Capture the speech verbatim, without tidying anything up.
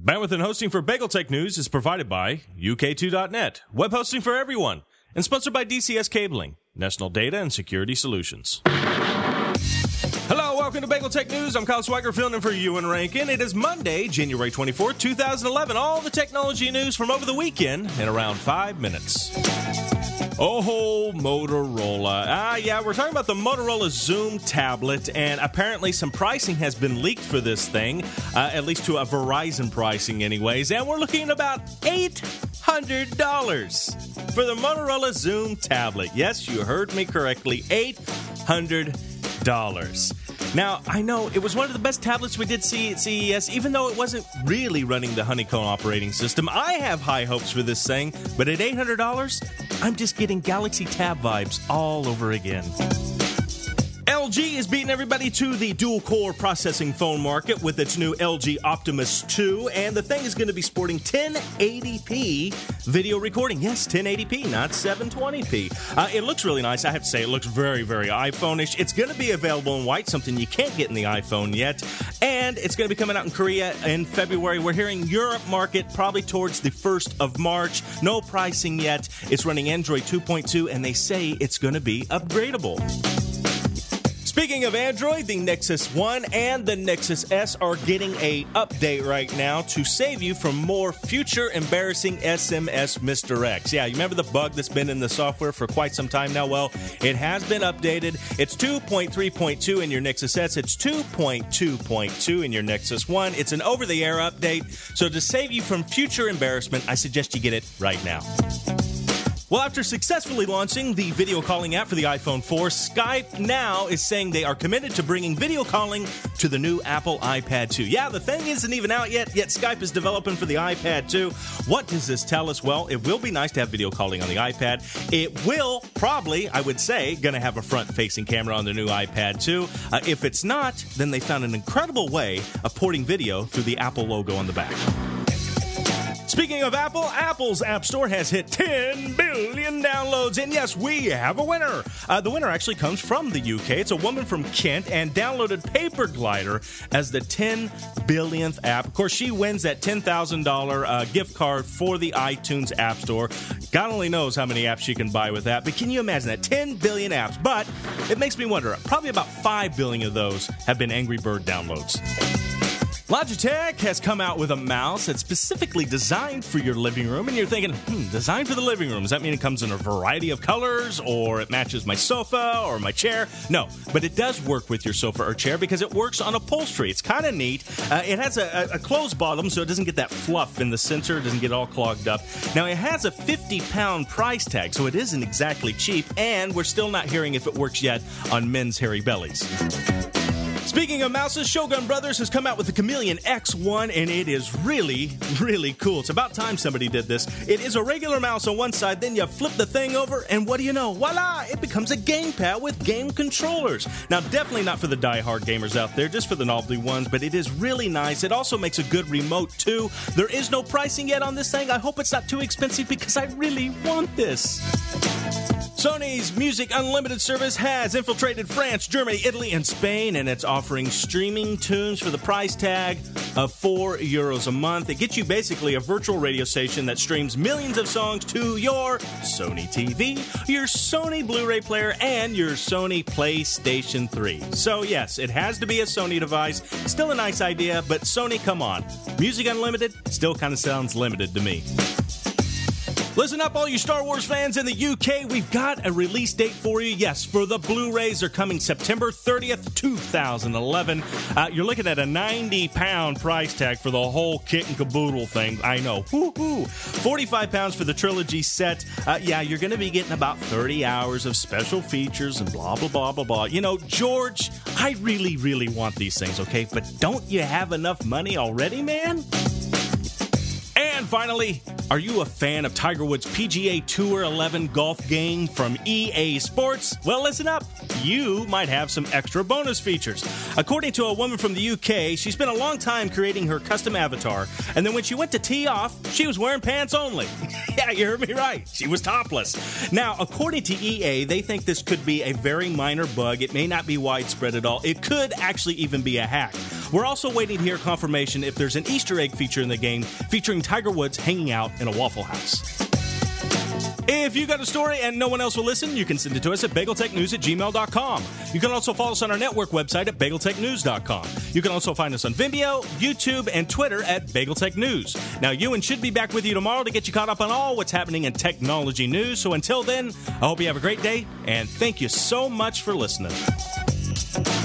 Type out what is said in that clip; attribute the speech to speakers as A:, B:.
A: Bandwidth and hosting for BagelTech News is provided by U K two dot net, web hosting for everyone, and sponsored by D C S Cabling, National Data and Security Solutions. Hello, welcome to BagelTech News. I'm Kyle Swiger, filling in for Ewan Rankin. It is Monday, January twenty-fourth, twenty eleven. All the technology news from over the weekend in around five minutes. Oh, Motorola. Ah, yeah, we're talking about the Motorola Zoom tablet, and apparently some pricing has been leaked for this thing, uh, at least to a Verizon pricing anyways, and we're looking at about eight hundred dollars for the Motorola Zoom tablet. Yes, you heard me correctly, eight hundred dollars. Now, I know it was one of the best tablets we did see at C E S, even though it wasn't really running the Honeycomb operating system. I have high hopes for this thing, but at eight hundred dollars, I'm just getting Galaxy Tab vibes all over again. L G is beating everybody to the dual-core processing phone market with its new L G Optimus two, and the thing is going to be sporting ten eighty p video recording. Yes, ten eighty p, not seven twenty p. Uh, it looks really nice. I have to say, it looks very, very iPhone-ish. It's going to be available in white, something you can't get in the iPhone yet, and it's going to be coming out in Korea in February. We're hearing Europe market probably towards the first of March. No pricing yet. It's running Android two point two, and they say it's going to be upgradable. Speaking of Android, the Nexus one and the Nexus S are getting a update right now to save you from more future embarrassing S M S misdirects. Yeah, you remember the bug that's been in the software for quite some time now? Well, it has been updated. It's two point three point two in your Nexus S. It's two point two point two in your Nexus one. It's an over-the-air update. So to save you from future embarrassment, I suggest you get it right now. Well, after successfully launching the video calling app for the iPhone four, Skype now is saying they are committed to bringing video calling to the new Apple iPad two. Yeah, the thing isn't even out yet, yet Skype is developing for the iPad two. What does this tell us? Well, it will be nice to have video calling on the iPad. It will probably, I would say, going to have a front-facing camera on the new iPad two. Uh, if it's not, then they found an incredible way of porting video through the Apple logo on the back. Speaking of Apple, Apple's App Store has hit ten billion downloads, and yes, we have a winner. Uh, the winner actually comes from the U K. It's a woman from Kent and downloaded Paper Glider as the ten billionth app. Of course, she wins that ten thousand dollars uh, gift card for the iTunes App Store. God only knows how many apps she can buy with that, but can you imagine that? ten billion apps. But it makes me wonder, probably about five billion of those have been Angry Bird downloads. Logitech has come out with a mouse that's specifically designed for your living room, and you're thinking, hmm, designed for the living room. Does that mean it comes in a variety of colors, or it matches my sofa or my chair? No, but it does work with your sofa or chair because it works on upholstery. It's kind of neat. Uh, it has a, a closed bottom, so it doesn't get that fluff in the center. It doesn't get all clogged up. Now, it has a fifty pound price tag, so it isn't exactly cheap, and we're still not hearing if it works yet on men's hairy bellies. Speaking of mouses, Shogun Brothers has come out with the Chameleon X one, and it is really, really cool. It's about time somebody did this. It is a regular mouse on one side, then you flip the thing over, and what do you know? Voila! It becomes a gamepad with game controllers. Now, definitely not for the die-hard gamers out there, just for the novelty ones, but it is really nice. It also makes a good remote, too. There is no pricing yet on this thing. I hope it's not too expensive because I really want this. Sony's Music Unlimited service has infiltrated France, Germany, Italy, and Spain, and it's offering streaming tunes for the price tag of four euros a month. It gets you basically a virtual radio station that streams millions of songs to your Sony T V, your Sony Blu-ray player, and your Sony PlayStation three. So yes, it has to be a Sony device. Still a nice idea, but Sony, come on. Music Unlimited still kind of sounds limited to me. Listen up, all you Star Wars fans in the U K. We've got a release date for you. Yes, for the Blu-rays. They're coming September thirtieth, twenty eleven. Uh, you're looking at a ninety pound price tag for the whole kit and caboodle thing. I know. Woo-hoo. forty-five pounds for the trilogy set. Uh, yeah, you're going to be getting about thirty hours of special features and blah, blah, blah, blah, blah. You know, George, I really, really want these things, okay? But don't you have enough money already, man? And finally, are you a fan of Tiger Woods' P G A Tour eleven golf game from E A Sports? Well, listen up. You might have some extra bonus features. According to a woman from the U K, she spent a long time creating her custom avatar, and then when she went to tee off, she was wearing pants only. Yeah, you heard me right. She was topless. Now, according to E A, they think this could be a very minor bug. It may not be widespread at all. It could actually even be a hack. We're also waiting to hear confirmation if there's an Easter egg feature in the game featuring Tiger Woods hanging out in a Waffle House. If you got a story and no one else will listen, you can send it to us at bageltechnews at gmail dot com. You can also follow us on our network website at bageltechnews dot com. You can also find us on Vimeo, YouTube, and Twitter at BagelTechNews. Now, Ewan should be back with you tomorrow to get you caught up on all what's happening in technology news. So until then, I hope you have a great day, and thank you so much for listening.